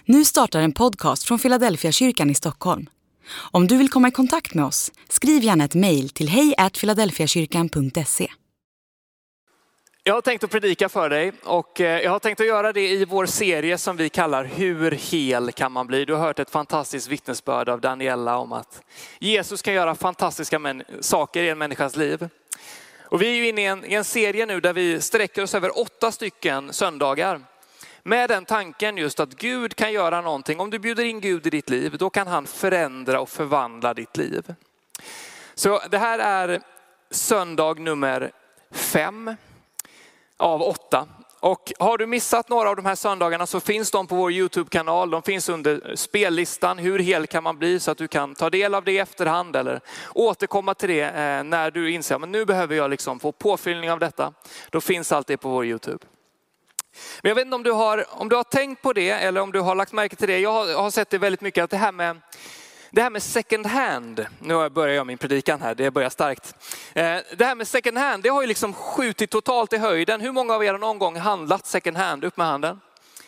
Nu startar en podcast från Philadelphia kyrkan i Stockholm. Om du vill komma i kontakt med oss, skriv gärna ett mejl till hej@philadelphiakyrkan.se. Jag har tänkt att predika för dig och jag har tänkt att göra det i vår serie som vi kallar Hur hel kan man bli? Du har hört ett fantastiskt vittnesbörd av Daniela om att Jesus kan göra fantastiska saker i en människas liv. Och vi är ju inne i en serie nu där vi sträcker oss över 8 stycken söndagar. Med den tanken just att Gud kan göra någonting. Om du bjuder in Gud i ditt liv, då kan han förändra och förvandla ditt liv. Så det här är söndag nummer 5 av 8. Och har du missat några av de här söndagarna så finns de på vår YouTube-kanal. De finns under spellistan Hur hel kan man bli, så att du kan ta del av det i efterhand eller återkomma till det när du inser att nu behöver jag liksom få påfyllning av detta. Då finns allt det på vår YouTube. Men jag vet inte om du har tänkt på det eller om du har lagt märke till det. Jag har sett det väldigt mycket att det här med second hand, nu börjar jag min predikan här, det börjar starkt. Det här med second hand, det har ju liksom skjutit totalt i höjden. Hur många av er har någon gång handlat second hand? Upp med handen.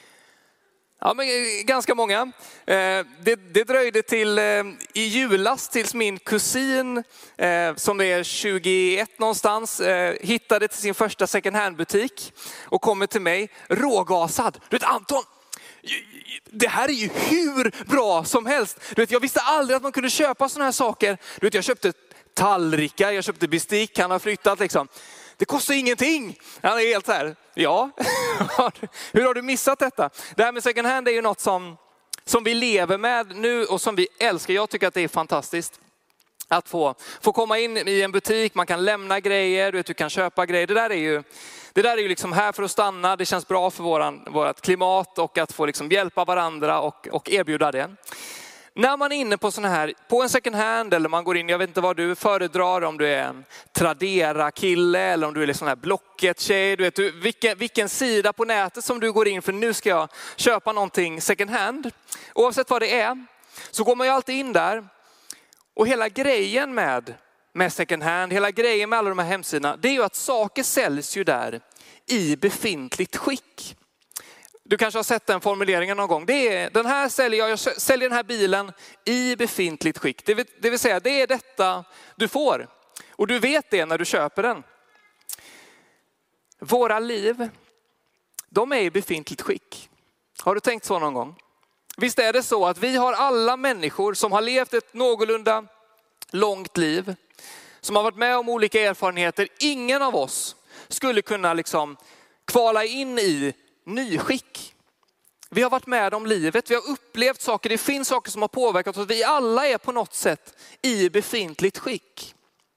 Ja, men ganska många. Det dröjde till i julas tills min kusin som är 21 någonstans hittade till sin första second hand butik och kommer till mig rågasad. Du vet, Anton, det här är ju hur bra som helst. Du vet, jag visste aldrig att man kunde köpa såna här saker. Du vet, jag köpte tallrikar, jag köpte bestick, han har flyttat liksom. Det kostar ingenting. Han är helt så här, ja. Hur har du missat detta? Det här med second hand är ju något som vi lever med nu och som vi älskar. Jag tycker att det är fantastiskt att få komma in i en butik. Man kan lämna grejer, du kan köpa grejer. Det där är ju liksom här för att stanna. Det känns bra för vårt klimat och att få liksom hjälpa varandra och erbjuda det. När man är inne på en second hand eller man går in, jag vet inte vad du föredrar, om du är en Tradera-kille eller om du är liksom här Blocket-tjej. Du vet vilken sida på nätet som du går in för nu ska jag köpa någonting second hand. Oavsett vad det är så går man ju alltid in där. Och hela grejen med second hand, hela grejen med alla de här hemsidorna, det är ju att saker säljs ju där i befintligt skick. Du kanske har sett den formuleringen någon gång. Jag säljer den här bilen i befintligt skick. Det vill säga, det är detta du får. Och du vet det när du köper den. Våra liv, de är i befintligt skick. Har du tänkt så någon gång? Visst är det så att vi har alla människor som har levt ett någorlunda långt liv. Som har varit med om olika erfarenheter. Ingen av oss skulle kunna liksom kvala in i nyskick. Vi har varit med om livet, vi har upplevt saker, det finns saker som har påverkat oss. Vi alla är på något sätt i befintligt skick.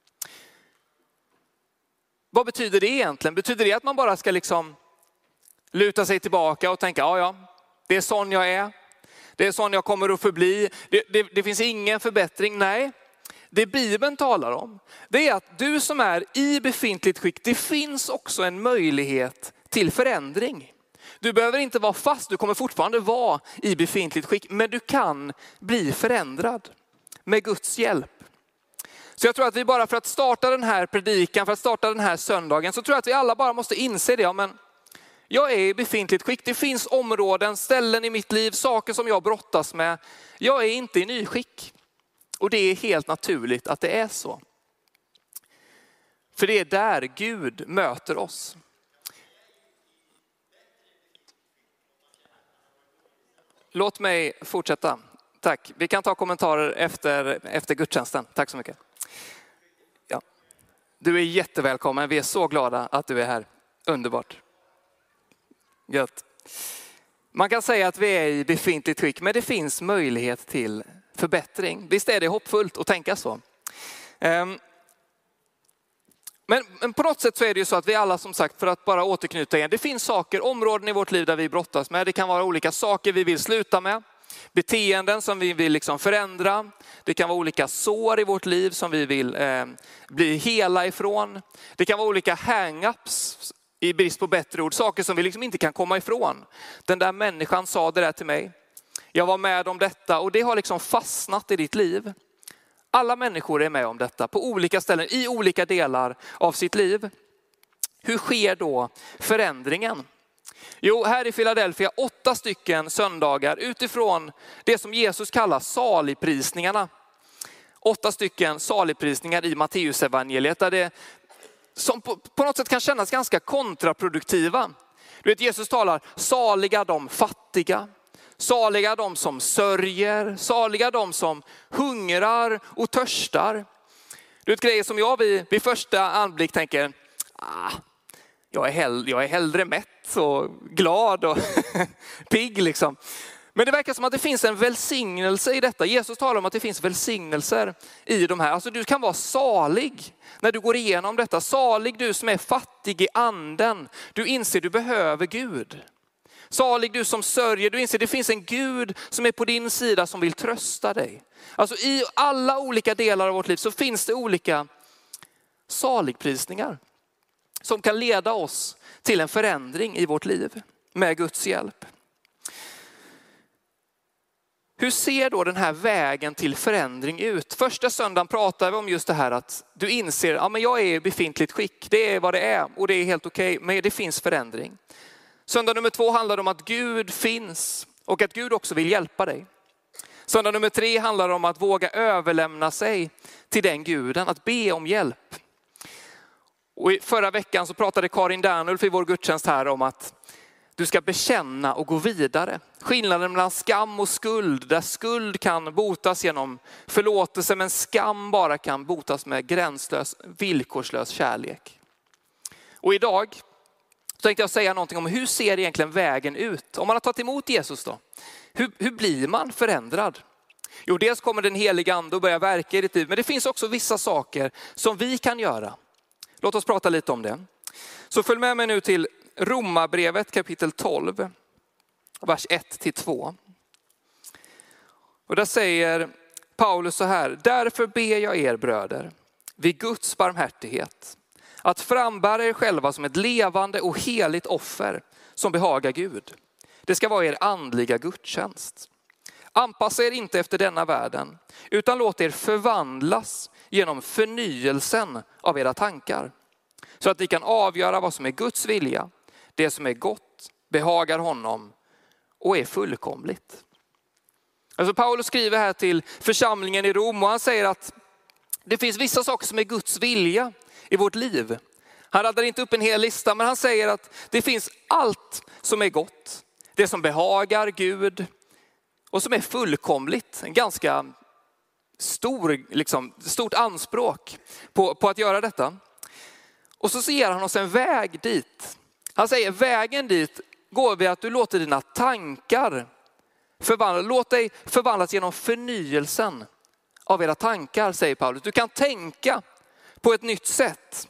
Vad betyder det egentligen? Betyder det att man bara ska liksom luta sig tillbaka och tänka, ja, det är sån jag är. Det är sån jag kommer att förbli. Det finns ingen förbättring. Nej, det Bibeln talar om, det är att du som är i befintligt skick, det finns också en möjlighet till förändring. Du behöver inte vara fast, du kommer fortfarande vara i befintligt skick, men du kan bli förändrad med Guds hjälp. Så jag tror att vi bara för att starta den här predikan, för att starta den här söndagen, så tror jag att vi alla bara måste inse det. Men jag är i befintligt skick, det finns områden, ställen i mitt liv, saker som jag brottas med. Jag är inte i nyskick. Och det är helt naturligt att det är så. För det är där Gud möter oss. Låt mig fortsätta. Tack. Vi kan ta kommentarer efter gudstjänsten. Tack så mycket. Ja. Du är jättevälkommen. Vi är så glada att du är här. Underbart. Gött. Man kan säga att vi är i befintligt skick, men det finns möjlighet till förbättring. Visst är det hoppfullt att tänka så. Men på något sätt så är det ju så att vi alla, som sagt, för att bara återknyta igen, det finns saker, områden i vårt liv där vi brottas med. Det kan vara olika saker vi vill sluta med. Beteenden som vi vill liksom förändra. Det kan vara olika sår i vårt liv som vi vill bli hela ifrån. Det kan vara olika hang-ups, i brist på bättre ord. Saker som vi liksom inte kan komma ifrån. Den där människan sa det där till mig. Jag var med om detta och det har liksom fastnat i ditt liv. Alla människor är med om detta på olika ställen, i olika delar av sitt liv. Hur sker då förändringen? Jo, här i Philadelphia 8 stycken söndagar utifrån det som Jesus kallar saligprisningarna. 8 stycken saligprisningar i Matteusevangeliet där det som på något sätt kan kännas ganska kontraproduktiva. Du vet, Jesus talar saliga de fattiga, saliga de som sörjer, saliga de som hungrar och törstar. Du vet, grejer som jag vid första anblick tänker, jag är hellre mätt och glad och pigg liksom. Men det verkar som att det finns en välsignelse i detta. Jesus talar om att det finns välsignelser i de här. Alltså du kan vara salig när du går igenom detta. Salig du som är fattig i anden. Du inser du behöver Gud. Salig du som sörjer. Du inser det finns en Gud som är på din sida som vill trösta dig. Alltså i alla olika delar av vårt liv så finns det olika saligprisningar som kan leda oss till en förändring i vårt liv med Guds hjälp. Hur ser då den här vägen till förändring ut? Första söndagen pratade vi om just det här att du inser att jag är i befintligt skick. Det är vad det är och det är helt okej, men det finns förändring. Söndag nummer 2 handlar om att Gud finns och att Gud också vill hjälpa dig. Söndag nummer 3 handlar om att våga överlämna sig till den Guden, att be om hjälp. Och i förra veckan så pratade Karin Dernulf i vår gudstjänst här om att du ska bekänna och gå vidare. Skillnaden mellan skam och skuld, där skuld kan botas genom förlåtelse men skam bara kan botas med gränslös, villkorslös kärlek. Och idag tänkte jag säga någonting om hur ser egentligen vägen ut? Om man har tagit emot Jesus då, hur blir man förändrad? Jo, dels kommer den heliga ande och börja verka i ditt liv, men det finns också vissa saker som vi kan göra. Låt oss prata lite om det. Så följ med mig nu till Romarbrevet kapitel 12, vers 1-2. Och där säger Paulus så här: därför ber jag er bröder, vid Guds barmhärtighet, att frambära er själva som ett levande och heligt offer som behagar Gud. Det ska vara er andliga gudstjänst. Anpassa er inte efter denna världen, utan låt er förvandlas genom förnyelsen av era tankar. Så att ni kan avgöra vad som är Guds vilja, det som är gott, behagar honom och är fullkomligt. Alltså Paulus skriver här till församlingen i Rom och han säger att det finns vissa saker som är Guds vilja i vårt liv. Han radar inte upp en hel lista, men han säger att det finns allt som är gott. Det som behagar Gud och som är fullkomligt. En ganska stort anspråk på att göra detta. Och så ser han oss en väg dit. Han säger vägen dit går vid att du låter dina tankar förvandlas. Låt dig förvandlas genom förnyelsen av era tankar, säger Paulus. Du kan tänka på ett nytt sätt.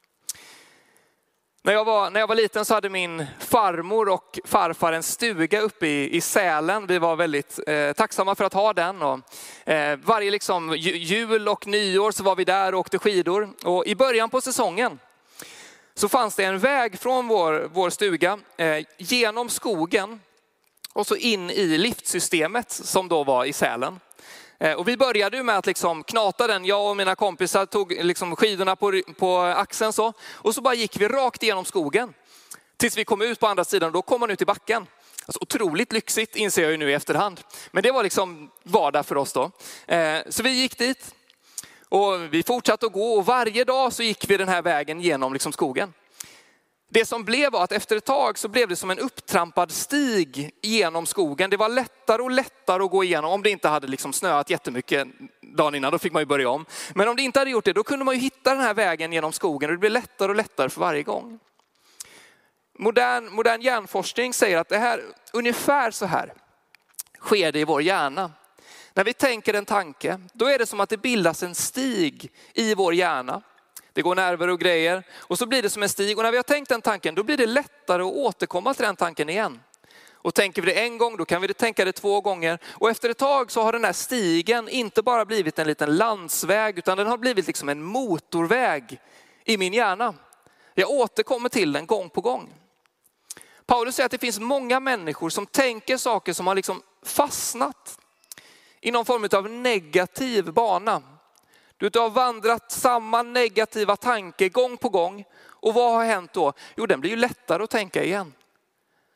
När jag var liten så hade min farmor och farfar en stuga uppe i Sälen. Vi var väldigt tacksamma för att ha den. Och, varje jul och nyår så var vi där och åkte skidor. Och i början på säsongen så fanns det en väg från vår stuga genom skogen och så in i liftsystemet som då var i Sälen. Och vi började med att knata den. Jag och mina kompisar tog skidorna på axeln så. Och så bara gick vi rakt igenom skogen. Tills vi kom ut på andra sidan. Då kom man ut i backen. Alltså, otroligt lyxigt inser jag ju nu i efterhand. Men det var vardag för oss då. Så vi gick dit. Och vi fortsatte att gå. Och varje dag så gick vi den här vägen genom skogen. Det som blev var att efter ett tag så blev det som en upptrampad stig genom skogen. Det var lättare och lättare att gå igenom om det inte hade snöat jättemycket dagen innan. Då fick man ju börja om. Men om det inte hade gjort det, då kunde man ju hitta den här vägen genom skogen. Och det blev lättare och lättare för varje gång. Modern hjärnforskning säger att det här, ungefär så här sker det i vår hjärna. När vi tänker en tanke, då är det som att det bildas en stig i vår hjärna. Det går nerver och grejer och så blir det som en stig. Och när vi har tänkt den tanken, då blir det lättare att återkomma till den tanken igen. Och tänker vi det en gång, då kan vi tänka det 2 gånger. Och efter ett tag så har den här stigen inte bara blivit en liten landsväg, utan den har blivit en motorväg i min hjärna. Jag återkommer till den gång på gång. Paulus säger att det finns många människor som tänker saker som har fastnat i någon form av negativ bana. Du har vandrat samma negativa tanke gång på gång. Och vad har hänt då? Jo, den blir ju lättare att tänka igen.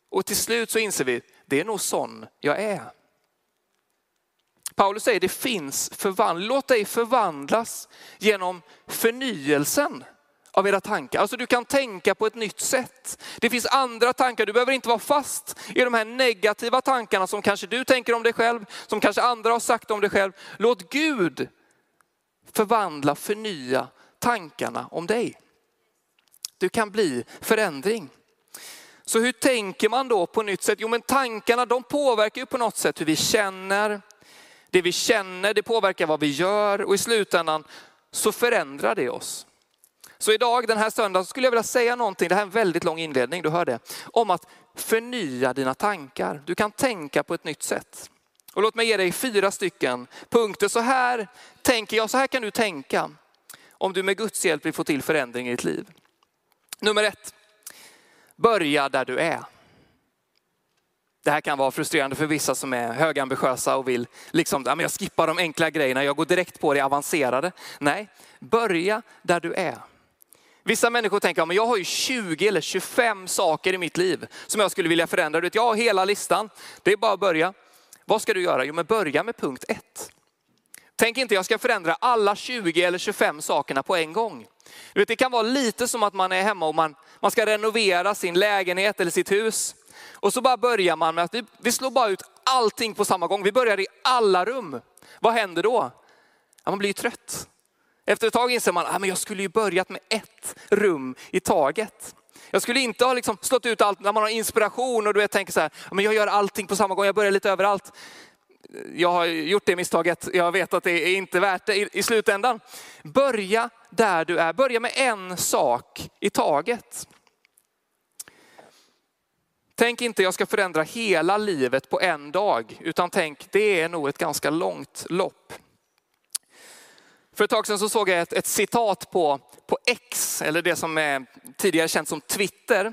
Och till slut så inser vi, det är nog sån jag är. Paulus säger det finns låt dig förvandlas genom förnyelsen av era tankar. Alltså du kan tänka på ett nytt sätt. Det finns andra tankar, du behöver inte vara fast i de här negativa tankarna som kanske du tänker om dig själv, som kanske andra har sagt om dig själv. Låt Gud förnya tankarna om dig. Du kan bli förändring. Så hur tänker man då på nytt sätt? Jo, men tankarna de påverkar ju på något sätt hur vi känner. Det vi känner, det påverkar vad vi gör och i slutändan så förändrar det oss. Så idag, den här söndagen, skulle jag vilja säga någonting, det här är en väldigt lång inledning, du hör det, om att förnya dina tankar. Du kan tänka på ett nytt sätt. Och låt mig ge dig 4 punkter. Så här tänker jag, så här kan du tänka om du med Guds hjälp vill få till förändring i ditt liv. Nummer 1, börja där du är. Det här kan vara frustrerande för vissa som är högambitiösa och vill jag skippar de enkla grejerna, jag går direkt på det avancerade. Nej, börja där du är. Vissa människor tänker, men jag har ju 20 eller 25 saker i mitt liv som jag skulle vilja förändra. Jag har hela listan, det är bara att börja. Vad ska du göra? Jo, men börja med punkt 1. Tänk inte jag ska förändra alla 20 eller 25 sakerna på en gång. Du vet, det kan vara lite som att man är hemma och man ska renovera sin lägenhet eller sitt hus. Och så bara börjar man med att vi slår bara ut allting på samma gång. Vi börjar i alla rum. Vad händer då? Ja, man blir trött. Efter ett tag inser man, men jag skulle ju börjat med ett rum i taget. Jag skulle inte ha slått ut allt när man har inspiration och du tänker så här, men jag gör allting på samma gång, jag börjar lite överallt. Jag har gjort det misstaget, jag vet att det är inte värt det i slutändan. Börja där du är, börja med en sak i taget. Tänk inte jag ska förändra hela livet på en dag, utan tänk det är nog ett ganska långt lopp. För ett tag sedan så såg jag ett citat på X, eller det som är tidigare känt som Twitter.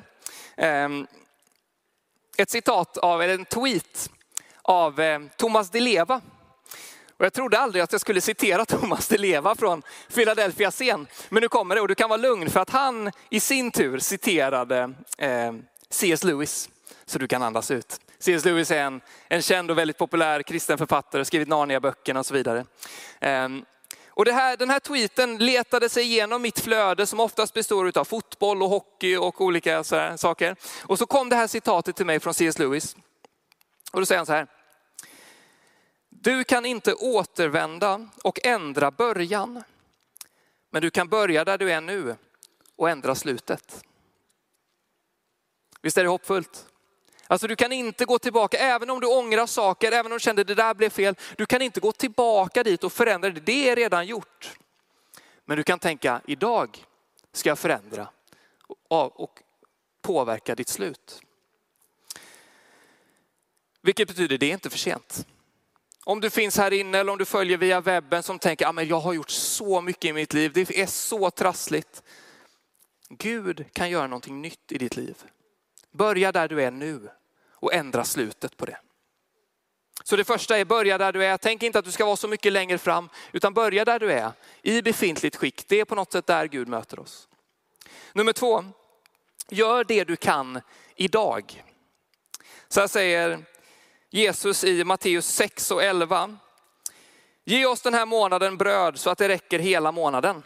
Ett citat eller en tweet av Thomas Di Leva. Och jag trodde aldrig att jag skulle citera Thomas Di Leva från Philadelphia scen. Men nu kommer det och du kan vara lugn för att han i sin tur citerade C.S. Lewis. Så du kan andas ut. C.S. Lewis är en känd och väldigt populär kristen författare, skrivit Narnia-böckerna och så vidare. Och den här tweeten letade sig igenom mitt flöde som oftast består av fotboll och hockey och olika saker. Och så kom det här citatet till mig från C.S. Lewis. Och då säger han så här. Du kan inte återvända och ändra början. Men du kan börja där du är nu och ändra slutet. Visst är det hoppfullt? Alltså du kan inte gå tillbaka, även om du ångrar saker, även om du kände det där blev fel. Du kan inte gå tillbaka dit och förändra det. Det är redan gjort. Men du kan tänka, idag ska jag förändra och påverka ditt slut. Vilket betyder det är inte för sent. Om du finns här inne eller om du följer via webben som tänker, men jag har gjort så mycket i mitt liv. Det är så trassligt. Gud kan göra någonting nytt i ditt liv. Börja där du är nu och ändra slutet på det. Så det första är börja där du är. Tänk inte att du ska vara så mycket längre fram, utan börja där du är i befintligt skick. Det är på något sätt där Gud möter oss. Nummer 2, gör det du kan idag. Så här säger Jesus i Matteus 6 och 11. Ge oss den här månaden bröd så att det räcker hela månaden.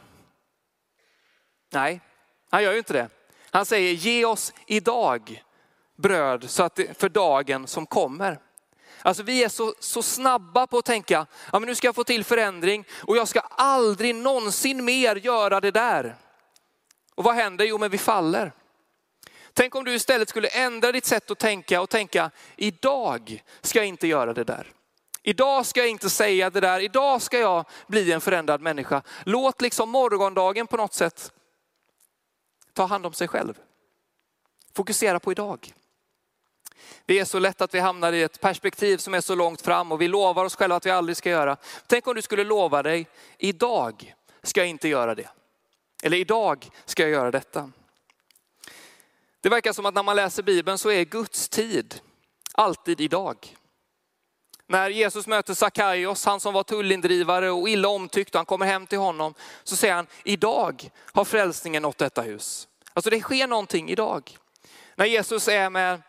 Nej, han gör ju inte det. Han säger ge oss idag bröd så att för dagen som kommer. Alltså vi är så snabba på att tänka, men nu ska jag få till förändring och jag ska aldrig någonsin mer göra det där. Och vad händer? Jo, men vi faller. Tänk om du istället skulle ändra ditt sätt att tänka och tänka, idag ska jag inte göra det där. Idag ska jag inte säga det där. Idag ska jag bli en förändrad människa. Låt morgondagen på något sätt ta hand om sig själv. Fokusera på idag. Det är så lätt att vi hamnar i ett perspektiv som är så långt fram och vi lovar oss själva att vi aldrig ska göra. Tänk om du skulle lova dig, idag ska jag inte göra det. Eller idag ska jag göra detta. Det verkar som att när man läser Bibeln så är Guds tid alltid idag. När Jesus möter Sackaios, han som var tullindrivare och illa omtyckt, och han kommer hem till honom, så säger han, idag har frälsningen nått detta hus. Alltså det sker någonting idag. När Jesus är med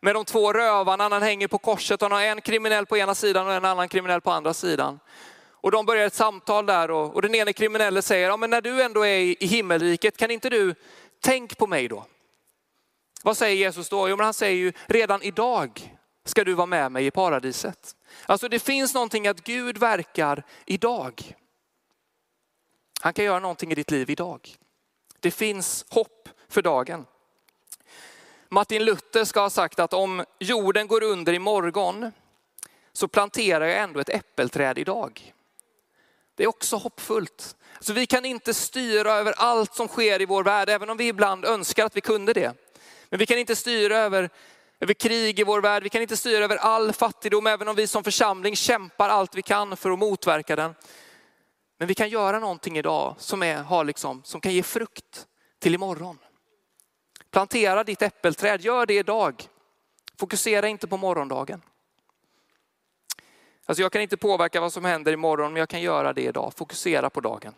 med de två rövarna. Han hänger på korset och han har en kriminell på ena sidan och en annan kriminell på andra sidan. Och de börjar ett samtal där och den ena kriminelle säger, ja men när du ändå är i himmelriket, kan inte du tänk på mig då? Vad säger Jesus då? Jo men han säger ju, redan idag ska du vara med mig i paradiset. Alltså det finns någonting att Gud verkar idag. Han kan göra någonting i ditt liv idag. Det finns hopp för dagen. Martin Luther ska ha sagt att om jorden går under imorgon så planterar jag ändå ett äppelträd idag. Det är också hoppfullt. Så vi kan inte styra över allt som sker i vår värld, även om vi ibland önskar att vi kunde det. Men vi kan inte styra över krig i vår värld. Vi kan inte styra över all fattigdom, även om vi som församling kämpar allt vi kan för att motverka den. Men vi kan göra någonting idag som kan ge frukt till imorgon. Plantera ditt äppelträd, gör det idag. Fokusera inte på morgondagen. Alltså jag kan inte påverka vad som händer imorgon, men jag kan göra det idag. Fokusera på dagen.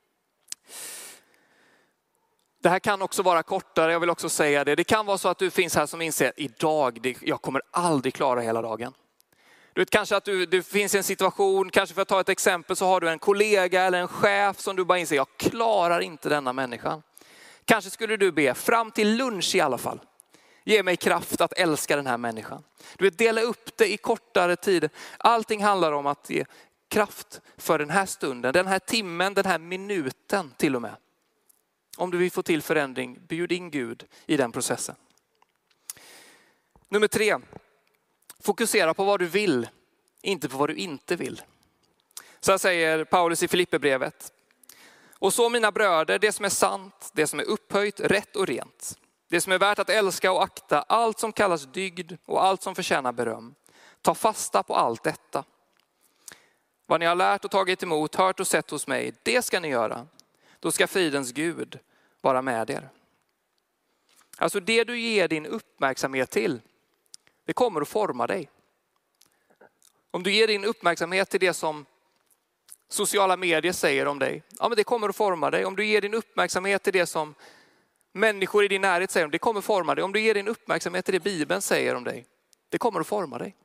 Det här kan också vara kortare, jag vill också säga det. Det kan vara så att du finns här som inser att idag, jag kommer aldrig klara hela dagen. Du vet kanske att du finns i en situation, kanske för att ta ett exempel så har du en kollega eller en chef som du bara inser, jag klarar inte denna människan. Kanske skulle du be, fram till lunch i alla fall. Ge mig kraft att älska den här människan. Du vet, dela upp det i kortare tid. Allting handlar om att ge kraft för den här stunden, den här timmen, den här minuten till och med. Om du vill få till förändring, bjud in Gud i den processen. Nummer 3. Fokusera på vad du vill, inte på vad du inte vill. Så här säger Paulus i Filipperbrevet. Och så mina bröder, det som är sant, det som är upphöjt, rätt och rent. Det som är värt att älska och akta, allt som kallas dygd och allt som förtjänar beröm. Ta fasta på allt detta. Vad ni har lärt och tagit emot, hört och sett hos mig, det ska ni göra. Då ska fridens Gud vara med er. Alltså det du ger din uppmärksamhet till, det kommer att forma dig. Om du ger din uppmärksamhet till det som sociala medier säger om dig, ja men det kommer att forma dig. Om du ger din uppmärksamhet till det som människor i din närhet säger om dig, det kommer att forma dig. Om du ger din uppmärksamhet till det Bibeln säger om dig, det kommer att forma dig.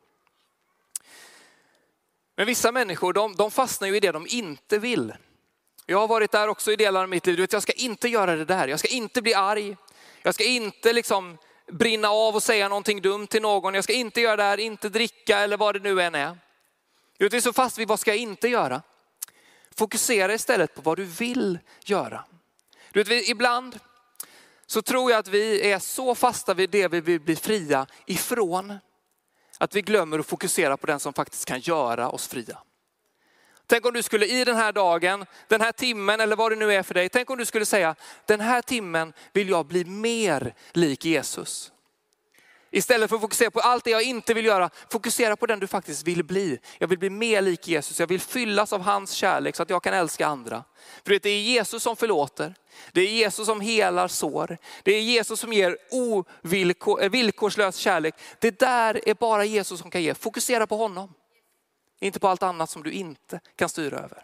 Men vissa människor, de fastnar ju i det de inte vill. Jag har varit där också i delar av mitt liv. Du vet, jag ska inte göra det där. Jag ska inte bli arg. Jag ska inte brinna av och säga någonting dumt till någon. Jag ska inte göra det här, inte dricka eller vad det nu än är. Du vet, vi är så fast vid vad ska jag inte göra. Fokusera istället på vad du vill göra. Du vet, ibland så tror jag att vi är så fasta vid det vi vill bli fria ifrån att vi glömmer att fokusera på den som faktiskt kan göra oss fria. Tänk om du skulle i den här dagen, den här timmen eller vad det nu är för dig. Tänk om du skulle säga, den här timmen vill jag bli mer lik Jesus. Istället för att fokusera på allt det jag inte vill göra, fokusera på den du faktiskt vill bli. Jag vill bli mer lik Jesus, jag vill fyllas av hans kärlek så att jag kan älska andra. För det är Jesus som förlåter, det är Jesus som helar sår. Det är Jesus som ger villkorslös kärlek. Det där är bara Jesus som kan ge, fokusera på honom. Inte på allt annat som du inte kan styra över.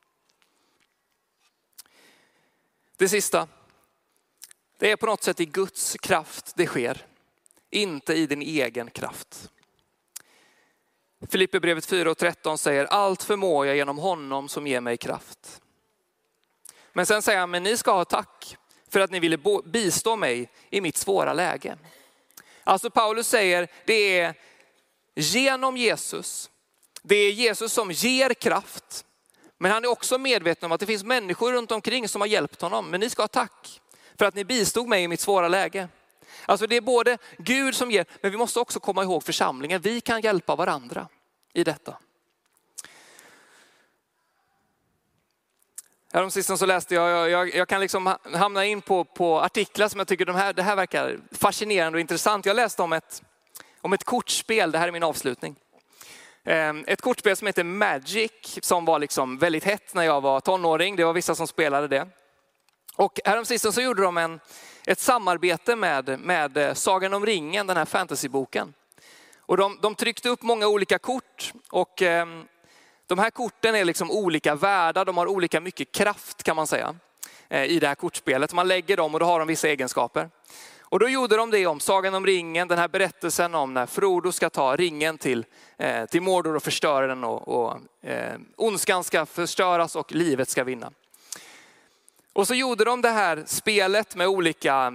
Det sista. Det är på något sätt i Guds kraft det sker. Inte i din egen kraft. Filipperbrevet 4:13 säger, allt förmår jag genom honom som ger mig kraft. Men sen säger han, men ni ska ha tack för att ni ville bistå mig i mitt svåra läge. Alltså Paulus säger, det är genom Jesus. Det är Jesus som ger kraft. Men han är också medveten om att det finns människor runt omkring som har hjälpt honom. Men ni ska ha tack för att ni bistod mig i mitt svåra läge. Alltså det är både Gud som ger, men vi måste också komma ihåg församlingen. Vi kan hjälpa varandra i detta. Häromsistens så läste jag kan hamna in på artiklar som jag tycker det här verkar fascinerande och intressant. Jag läste om ett kortspel, det här är min avslutning. Ett kortspel som heter Magic som var väldigt hett när jag var tonåring. Det var vissa som spelade det. Och häromsistens så gjorde de ett samarbete med Sagan om ringen, den här fantasyboken. Och de tryckte upp många olika kort och de här korten är olika världar. De har olika mycket kraft kan man säga i det här kortspelet. Man lägger dem och då har de vissa egenskaper. Och då gjorde de det om Sagan om ringen, den här berättelsen om när Frodo ska ta ringen till Mordor och förstöra den och ondskan ska förstöras och livet ska vinna. Och så gjorde de det här spelet med olika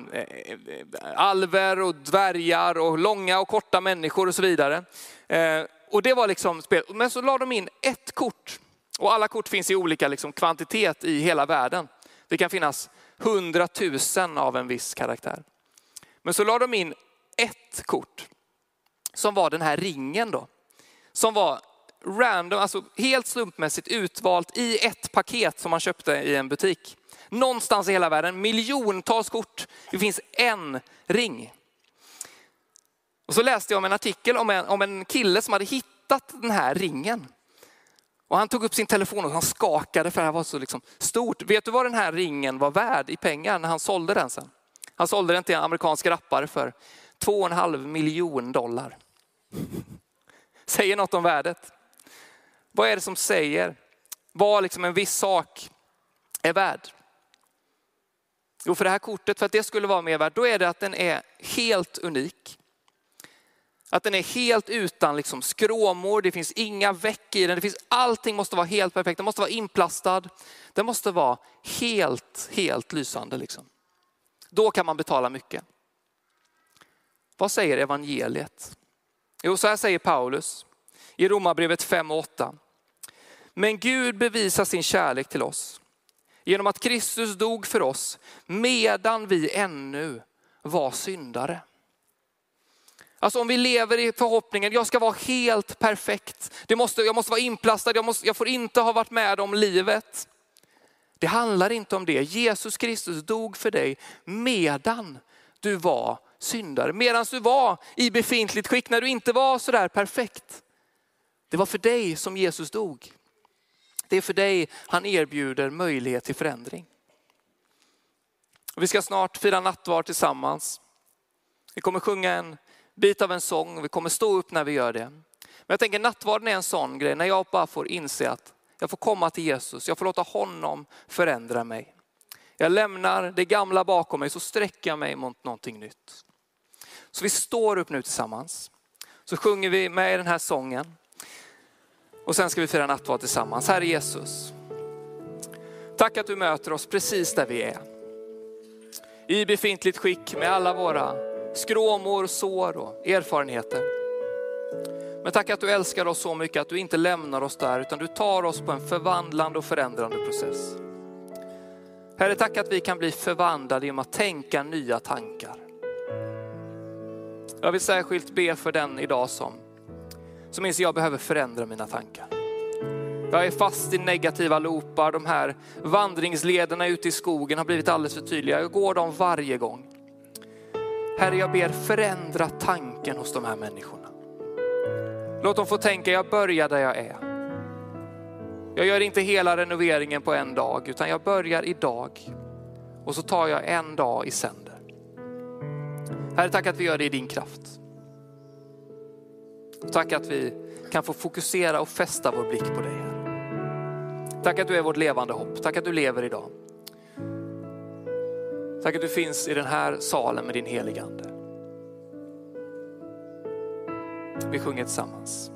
alver och dvärgar och långa och korta människor och så vidare. Och det var liksom spel. Men så la de in ett kort. Och alla kort finns i olika liksom kvantitet i hela världen. Det kan finnas 100 000 av en viss karaktär. Men så la de in ett kort som var den här ringen då. Som var random, alltså helt slumpmässigt utvalt i ett paket som man köpte i en butik. Någonstans i hela världen, miljontals kort. Det finns en ring. Och så läste jag om en artikel om en kille som hade hittat den här ringen. Och han tog upp sin telefon och han skakade för det här var så liksom stort. Vet du vad den här ringen var värd i pengar när han sålde den sen? Han sålde den till en amerikansk rappare för $2,5 miljoner. Säger något om värdet. Vad är det som säger vad liksom en viss sak är värd? Jo, för det här kortet, för att det skulle vara mer värd, då är det att den är helt unik. Att den är helt utan liksom skråmor, det finns inga veck i den, allting måste vara helt perfekt, den måste vara inplastad, den måste vara helt lysande liksom. Då kan man betala mycket. Vad säger evangeliet? Jo, så här säger Paulus i Romarbrevet 5:8. Men Gud bevisar sin kärlek till oss genom att Kristus dog för oss medan vi ännu var syndare. Alltså om vi lever i förhoppningen, jag ska vara helt perfekt. Jag måste vara inplastad, jag får inte ha varit med om livet. Det handlar inte om det. Jesus Kristus dog för dig medan du var syndare. Medan du var i befintligt skick, när du inte var så där perfekt. Det var för dig som Jesus dog. Det är för dig han erbjuder möjlighet till förändring. Vi ska snart fira nattvard tillsammans. Vi kommer sjunga en bit av en sång. Vi kommer stå upp när vi gör det. Men jag tänker nattvarden är en sån grej. När jag bara får inse att jag får komma till Jesus. Jag får låta honom förändra mig. Jag lämnar det gamla bakom mig, så sträcker jag mig mot någonting nytt. Så vi står upp nu tillsammans. Så sjunger vi med i den här sången. Och sen ska vi fira nattvard tillsammans. Herre Jesus, tack att du möter oss precis där vi är. I befintligt skick med alla våra skråmor, sår och erfarenheter. Men tack att du älskar oss så mycket att du inte lämnar oss där, utan du tar oss på en förvandlande och förändrande process. Herre, tack att vi kan bli förvandlade genom att tänka nya tankar. Jag vill särskilt be för den idag som inser jag behöver förändra mina tankar. Jag är fast i negativa loopar. De här vandringslederna ute i skogen har blivit alldeles för tydliga. Jag går dem varje gång. Herre, jag ber förändra tanken hos de här människorna. Låt dem få tänka, jag börjar där jag är. Jag gör inte hela renoveringen på en dag, utan jag börjar idag. Och så tar jag en dag i sänder. Herre, tack att vi gör det i din kraft. Tack att vi kan få fokusera och fästa vår blick på dig här. Tack att du är vårt levande hopp. Tack att du lever idag. Tack att du finns i den här salen med din helige ande. Vi sjunger tillsammans.